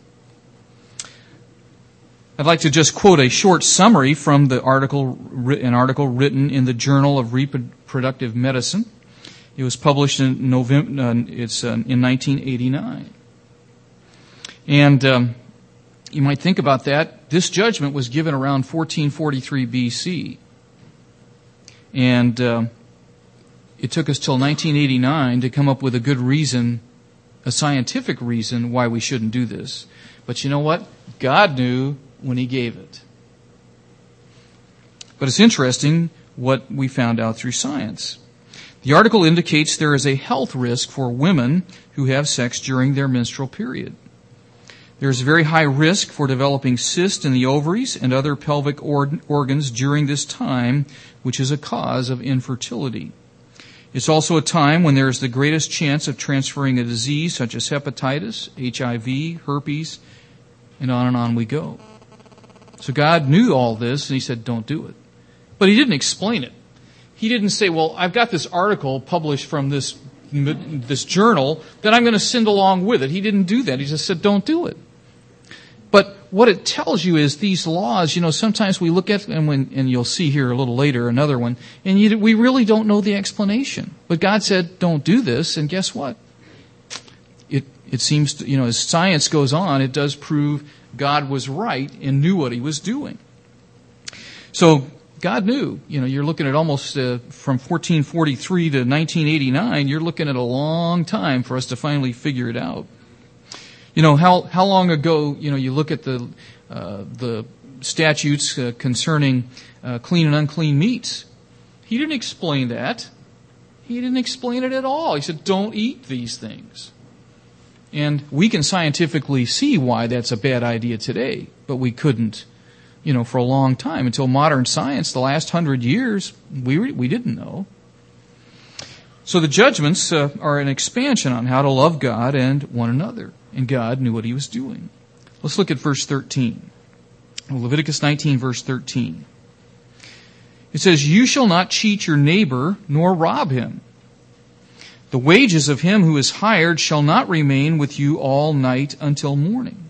I'd like to just quote a short summary from the article, an article written in the Journal of Reproductive Medicine. It was published in November. Uh, it's uh, in nineteen eighty-nine. And um, you might think about that. This judgment was given around fourteen forty-three B C, and uh, it took us till nineteen eighty-nine to come up with a good reason, a scientific reason why we shouldn't do this. But you know what? God knew when He gave it. But it's interesting what we found out through science. The article indicates there is a health risk for women who have sex during their menstrual period. There is a very high risk for developing cysts in the ovaries and other pelvic or- organs during this time, which is a cause of infertility. It's also a time when there is the greatest chance of transferring a disease such as hepatitis, H I V, herpes, and on and on we go. So God knew all this, and He said, don't do it. But He didn't explain it. He didn't say, well, I've got this article published from this this journal, then I'm going to sin along with it. He didn't do that. He just said, don't do it. But what it tells you is these laws, you know, sometimes we look at, and when, and you'll see here a little later another one, and you, we really don't know the explanation. But God said, don't do this, and guess what? It, it seems, to, you know, as science goes on, it does prove God was right and knew what he was doing. So God knew. You know, you're looking at almost uh, from fourteen forty-three to nineteen eighty-nine, you're looking at a long time for us to finally figure it out. You know, how how long ago, you know, you look at the uh, the statutes uh, concerning uh, clean and unclean meats. He didn't explain that. He didn't explain it at all. He said, don't eat these things. And we can scientifically see why that's a bad idea today, but we couldn't, you know, for a long time. Until modern science, the last hundred years, we we didn't know. So the judgments uh, are an expansion on how to love God and one another. And God knew what he was doing. Let's look at verse thirteen. Leviticus nineteen, verse thirteen. It says, you shall not cheat your neighbor, nor rob him. The wages of him who is hired shall not remain with you all night until morning.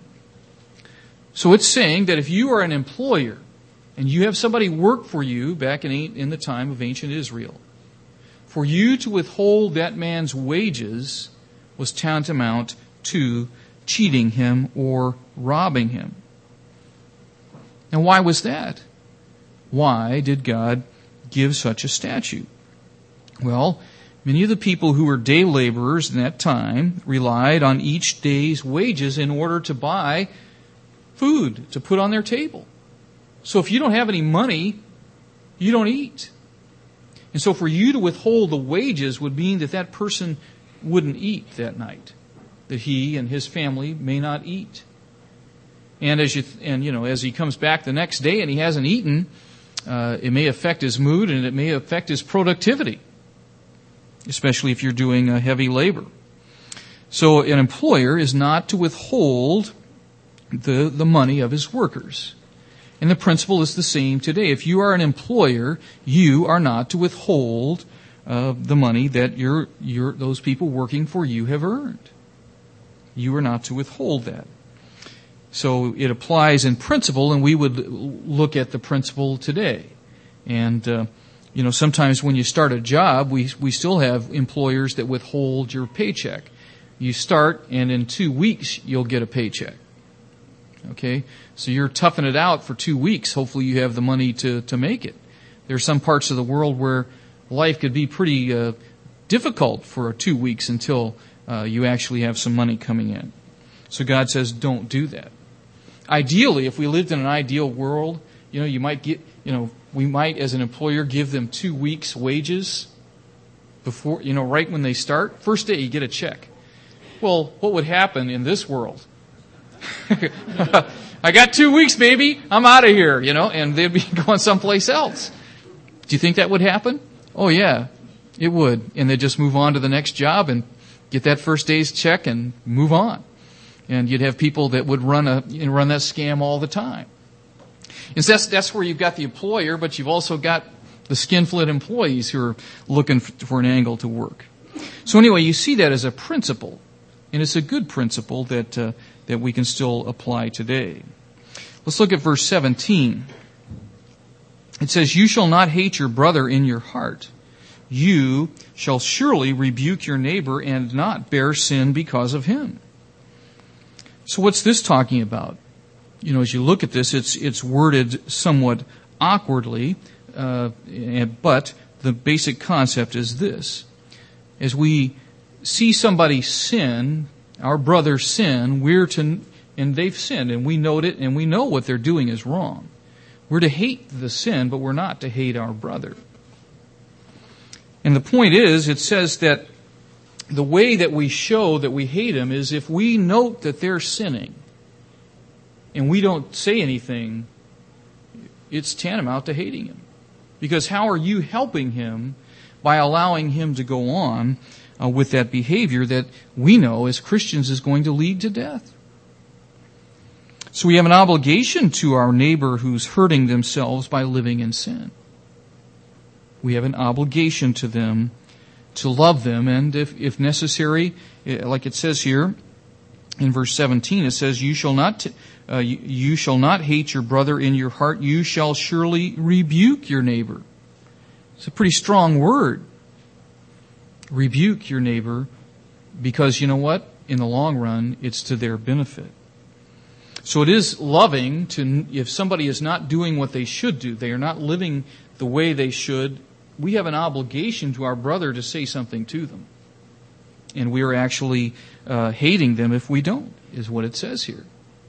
So it's saying that if you are an employer, and you have somebody work for you back in, in the time of ancient Israel, for you to withhold that man's wages was tantamount to cheating him or robbing him. And why was that? Why did God give such a statute? Well, many of the people who were day laborers in that time relied on each day's wages in order to buy food to put on their table. So if you don't have any money, you don't eat. And so for you to withhold the wages would mean that that person wouldn't eat that night, that he and his family may not eat. And as you and you know, as he comes back the next day and he hasn't eaten, uh, it may affect his mood and it may affect his productivity, especially if you're doing a heavy labor. So an employer is not to withhold the the money of his workers. And the principle is the same today. If you are an employer, you are not to withhold uh, the money that your your those people working for you have earned. You are not to withhold that. So it applies in principle, and we would look at the principle today. And uh, you know, sometimes when you start a job, we we still have employers that withhold your paycheck. You start, and in two weeks you'll get a paycheck. Okay, so you're toughing it out for two weeks. Hopefully you have the money to, to make it. There are some parts of the world where life could be pretty uh, difficult for two weeks until uh, you actually have some money coming in. So God says, don't do that. Ideally, if we lived in an ideal world, you know, you might get, you know, we might as an employer give them two weeks wages before, you know, right when they start. First day you get a check. Well, what would happen in this world? I got two weeks, baby. I'm out of here, you know, and they'd be going someplace else. Do you think that would happen? Oh, yeah, it would. And they'd just move on to the next job and get that first day's check and move on. And you'd have people that would run a you know, run that scam all the time. And so that's, that's where you've got the employer, but you've also got the skinflint employees who are looking for an angle to work. So anyway, you see that as a principle. And it's a good principle that uh, that we can still apply today. Let's look at verse seventeen. It says, you shall not hate your brother in your heart. You shall surely rebuke your neighbor and not bear sin because of him. So what's this talking about? You know, as you look at this, it's it's worded somewhat awkwardly, uh, but the basic concept is this. As we see somebody sin, our brother sin, we're to, and they've sinned, and we note it, and we know what they're doing is wrong. We're to hate the sin, but we're not to hate our brother. And the point is, it says that the way that we show that we hate him is if we note that they're sinning, and we don't say anything, it's tantamount to hating him. Because how are you helping him by allowing him to go on Uh, with that behavior that we know as Christians is going to lead to death? So we have an obligation to our neighbor who's hurting themselves by living in sin. We have an obligation to them to love them, and if, if necessary, like it says here in verse seventeen, it says, "You shall not t- uh, you, you shall not hate your brother in your heart. You shall surely rebuke your neighbor." It's a pretty strong word. Rebuke your neighbor, because you know what? In the long run, it's to their benefit. So it is loving to, if somebody is not doing what they should do, they are not living the way they should, we have an obligation to our brother to say something to them. And we are actually uh, hating them if we don't, is what it says here.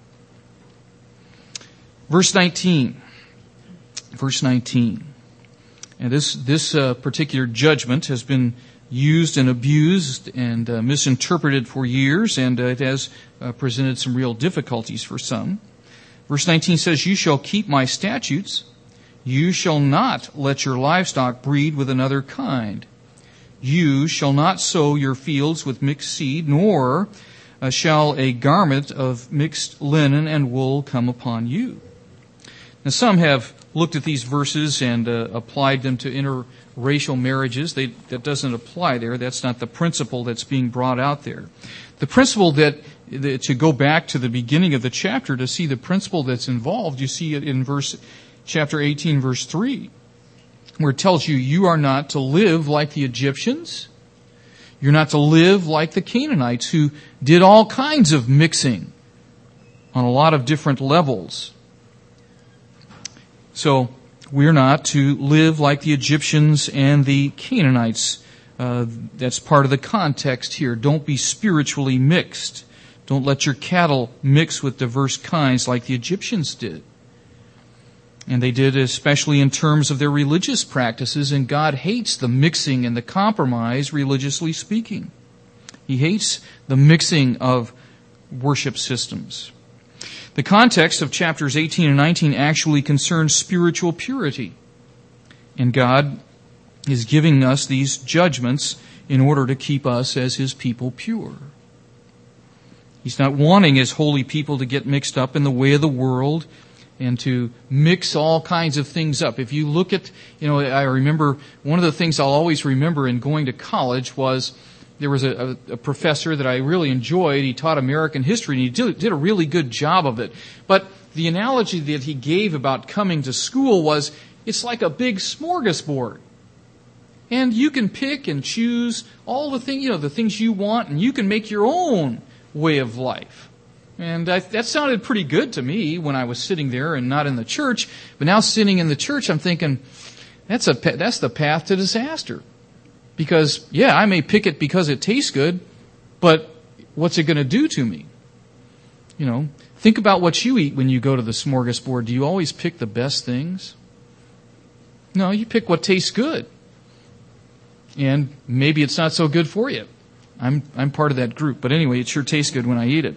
Verse nineteen. Verse nineteen. And this, this uh, particular judgment has been used and abused and uh, misinterpreted for years, and uh, it has uh, presented some real difficulties for some. Verse nineteen says, "You shall keep my statutes. You shall not let your livestock breed with another kind. You shall not sow your fields with mixed seed, nor uh, shall a garment of mixed linen and wool come upon you." Now, some have looked at these verses and uh, applied them to interracial marriages. They, that doesn't apply there. That's not the principle that's being brought out there. The principle that, that, to go back to the beginning of the chapter to see the principle that's involved, you see it in verse chapter eighteen, verse three, where it tells you, you are not to live like the Egyptians. You're not to live like the Canaanites, who did all kinds of mixing on a lot of different levels. So we're not to live like the Egyptians and the Canaanites. Uh, that's part of the context here. Don't be spiritually mixed. Don't let your cattle mix with diverse kinds like the Egyptians did. And they did, especially in terms of their religious practices, and God hates the mixing and the compromise, religiously speaking. He hates the mixing of worship systems. The context of chapters eighteen and nineteen actually concerns spiritual purity. And God is giving us these judgments in order to keep us as His people pure. He's not wanting His holy people to get mixed up in the way of the world and to mix all kinds of things up. If you look at, you know, I remember one of the things I'll always remember in going to college was there was a, a, a professor that I really enjoyed. He taught American history, and he did, did a really good job of it. But the analogy that he gave about coming to school was, it's like a big smorgasbord. And you can pick and choose all the things, you know, the things you want, and you can make your own way of life. And I, that sounded pretty good to me when I was sitting there and not in the church. But now sitting in the church, I'm thinking, that's a that's the path to disaster. Because, yeah, I may pick it because it tastes good, but what's it going to do to me? You know, think about what you eat when you go to the smorgasbord. Do you always pick the best things? No, you pick what tastes good. And maybe it's not so good for you. I'm I'm part of that group. But anyway, it sure tastes good when I eat it.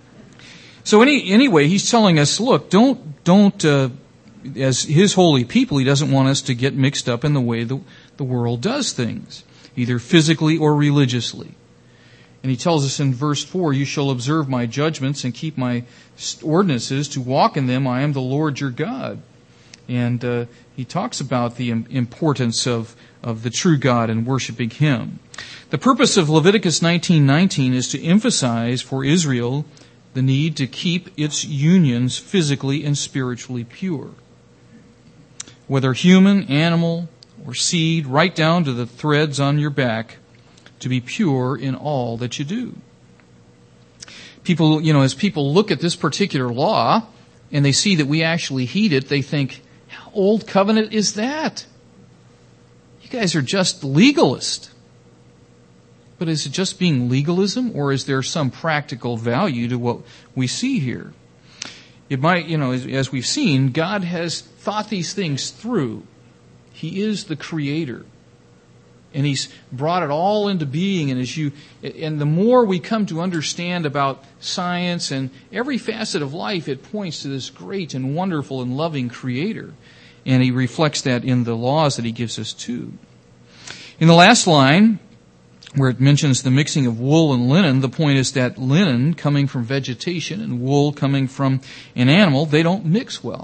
So any anyway, he's telling us, look, don't don't uh, as His holy people, He doesn't want us to get mixed up in the way the the world does things, either physically or religiously. And He tells us in verse four, "You shall observe my judgments and keep my ordinances to walk in them. I am the Lord your God." And uh, he talks about the importance of of the true God and worshiping Him. The purpose of Leviticus nineteen nineteen is to emphasize for Israel the need to keep its unions physically and spiritually pure. Whether human, animal, or seed, right down to the threads on your back, to be pure in all that you do. People, you know, as people look at this particular law and they see that we actually heed it, they think, how old covenant is that? You guys are just legalists. But is it just being legalism, or is there some practical value to what we see here? It might, you know, as, as we've seen, God has thought these things through. He is the Creator. And He's brought it all into being. And as you, and the more we come to understand about science and every facet of life, it points to this great and wonderful and loving Creator. And He reflects that in the laws that He gives us too. In the last line, where it mentions the mixing of wool and linen, the point is that linen coming from vegetation and wool coming from an animal, they don't mix well.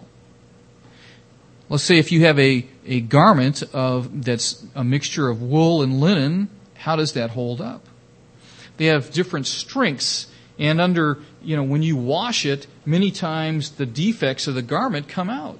Let's say if you have a, a garment of that's a mixture of wool and linen, How does that hold up? They have different strengths, and under, you know, when you wash it, many times the defects of the garment come out.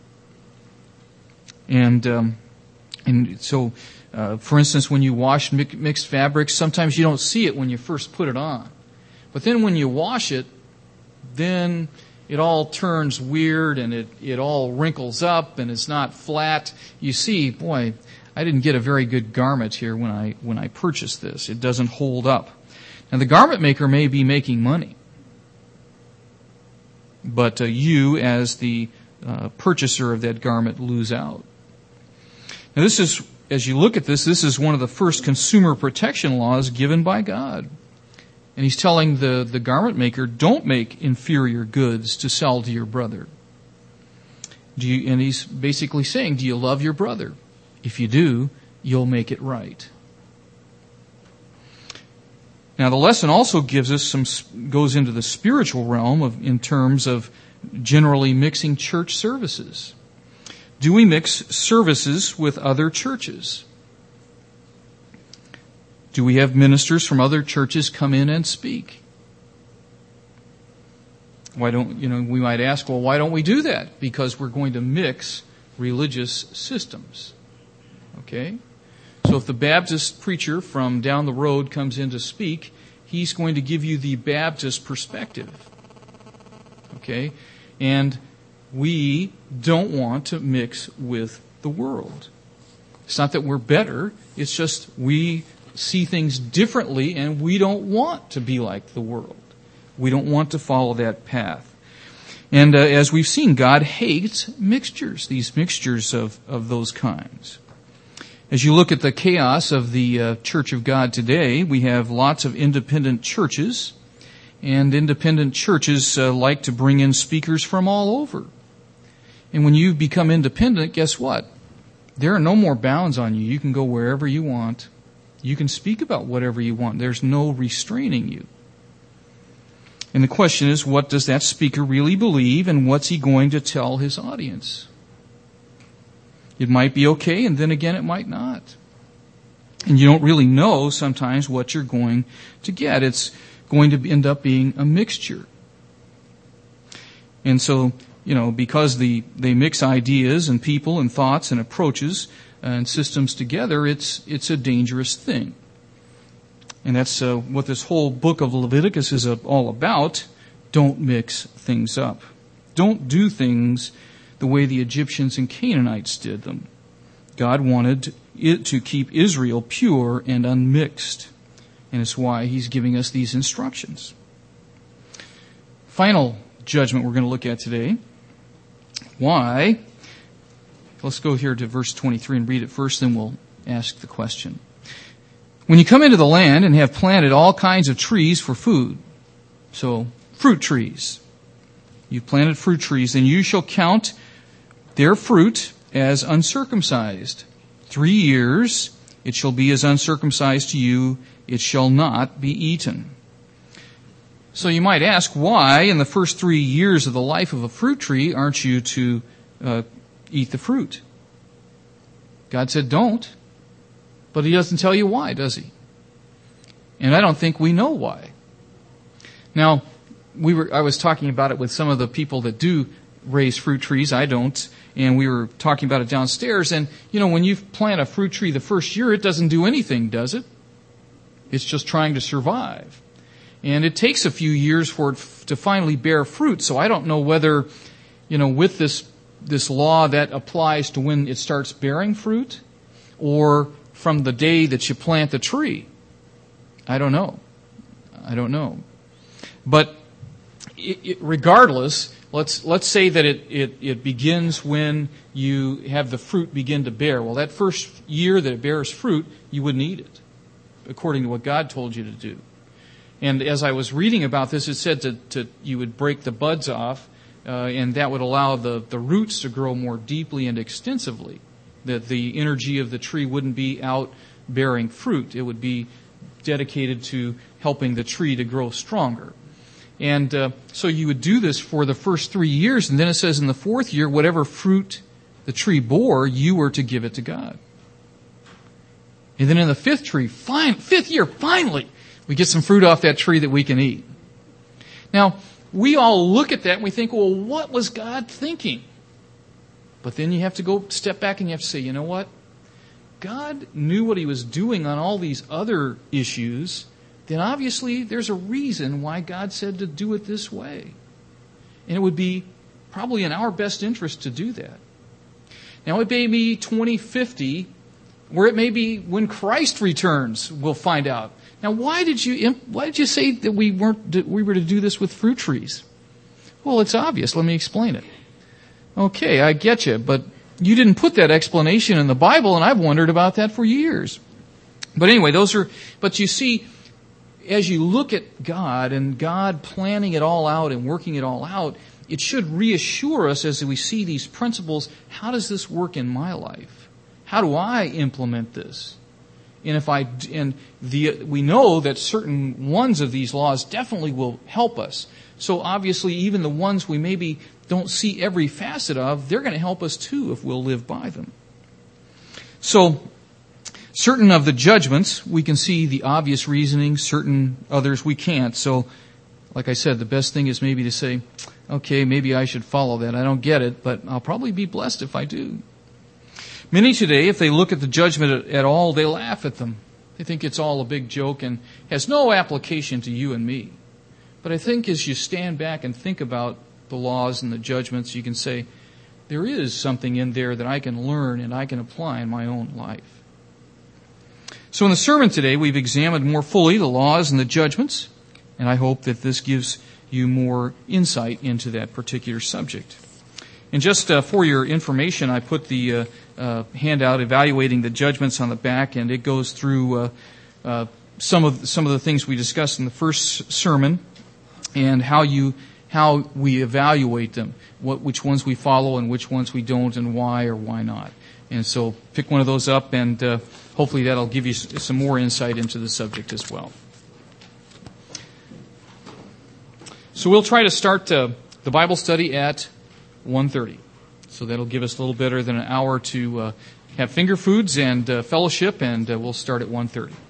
And um, and so, uh, for instance, when you wash mi- mixed fabrics, sometimes you don't see it when you first put it on. But then when you wash it, then it all turns weird and it, it all wrinkles up and it's not flat. You see, boy, I didn't get a very good garment here when I when I purchased this. It doesn't hold up. Now, the garment maker may be making money, but uh, you, as the uh, purchaser of that garment, lose out. Now, this is, as you look at this, this is one of the first consumer protection laws given by God. And he's telling the, the garment maker, don't make inferior goods to sell to your brother. Do you, and he's basically saying, do you love your brother? If you do, you'll make it right. Now, the lesson also gives us some, goes into the spiritual realm of, in terms of generally mixing church services. Do we mix services with other churches? Do we have ministers from other churches come in and speak? Why don't, you know, we might ask, well, why don't we do that? Because we're going to mix religious systems. Okay? So if the Baptist preacher from down the road comes in to speak, he's going to give you the Baptist perspective. Okay? And we don't want to mix with the world. It's not that we're better. It's just we see things differently and we don't want to be like the world. We don't want to follow that path. And uh, as we've seen, God hates mixtures, these mixtures of, of those kinds. As you look at the chaos of the uh, Church of God today, we have lots of independent churches, and independent churches uh, like to bring in speakers from all over. And when you become independent, guess what? There are no more bounds on you. You can go wherever you want. You can speak about whatever you want. There's no restraining you. And the question is, what does that speaker really believe, and what's he going to tell his audience? It might be okay, and then again it might not. And you don't really know sometimes what you're going to get. It's going to end up being a mixture. And so, you know, because the, they mix ideas and people and thoughts and approaches and systems together, it's it's a dangerous thing. And that's uh, what this whole book of Leviticus is all about. Don't mix things up. Don't do things the way the Egyptians and Canaanites did them. God wanted it to keep Israel pure and unmixed. And it's why he's giving us these instructions. Final judgment we're going to look at today. Why? Let's go here to verse twenty-three and read it first, then we'll ask the question. When you come into the land and have planted all kinds of trees for food, so fruit trees, you've planted fruit trees, then you shall count their fruit as uncircumcised. Three years it shall be as uncircumcised to you, it shall not be eaten. So you might ask, why in the first three years of the life of a fruit tree aren't you to uh, eat the fruit? God said don't, but he doesn't tell you why, does he? And I don't think we know why. Now, we were I was talking about it with some of the people that do raise fruit trees. I don't. And we were talking about it downstairs. And, you know, when you plant a fruit tree the first year, it doesn't do anything, does it? It's just trying to survive. And it takes a few years for it f- to finally bear fruit. So I don't know whether, you know, with this this law that applies to when it starts bearing fruit or from the day that you plant the tree. I don't know. I don't know. But it, it, regardless, let's let's say that it, it, it begins when you have the fruit begin to bear. Well, that first year that it bears fruit, you wouldn't eat it, according to what God told you to do. And as I was reading about this, it said to, to you would break the buds off, uh, and that would allow the, the roots to grow more deeply and extensively. That the energy of the tree wouldn't be out bearing fruit. It would be dedicated to helping the tree to grow stronger. And uh, so you would do this for the first three years, and then it says in the fourth year, whatever fruit the tree bore, you were to give it to God. And then in the fifth tree, fine, fifth year, finally, we get some fruit off that tree that we can eat. Now, we all look at that and we think, well, what was God thinking? But then you have to go step back and you have to say, you know what? God knew what he was doing on all these other issues. Then obviously there's a reason why God said to do it this way. And it would be probably in our best interest to do that. Now it may be twenty fifty, where it may be when Christ returns, we'll find out. Now why did you why did you say that we weren't that we were to do this with fruit trees? Well, it's obvious. Let me explain it. Okay, I get you, but you didn't put that explanation in the Bible, and I've wondered about that for years. But anyway, those are, but you see, as you look at God and God planning it all out and working it all out, it should reassure us as we see these principles, how does this work in my life? How do I implement this? And if I, and the, we know that certain ones of these laws definitely will help us. So obviously even the ones we maybe don't see every facet of, they're going to help us too if we'll live by them. So, certain of the judgments, we can see the obvious reasoning, certain others we can't. So, like I said, the best thing is maybe to say, okay, maybe I should follow that. I don't get it, but I'll probably be blessed if I do. Many today, if they look at the judgment at all, they laugh at them. They think it's all a big joke and has no application to you and me. But I think as you stand back and think about the laws and the judgments, you can say, there is something in there that I can learn and I can apply in my own life. So in the sermon today, we've examined more fully the laws and the judgments, and I hope that this gives you more insight into that particular subject. And just uh, for your information, I put the uh, uh, handout evaluating the judgments on the back, and it goes through uh, uh, some of some of the things we discussed in the first sermon, and how you how we evaluate them, what which ones we follow and which ones we don't, and why or why not. And so pick one of those up, and uh, hopefully that'll give you some more insight into the subject as well. So we'll try to start uh, the Bible study at one thirty. So that'll give us a little better than an hour to uh, have finger foods and uh, fellowship, and uh, we'll start at one thirty.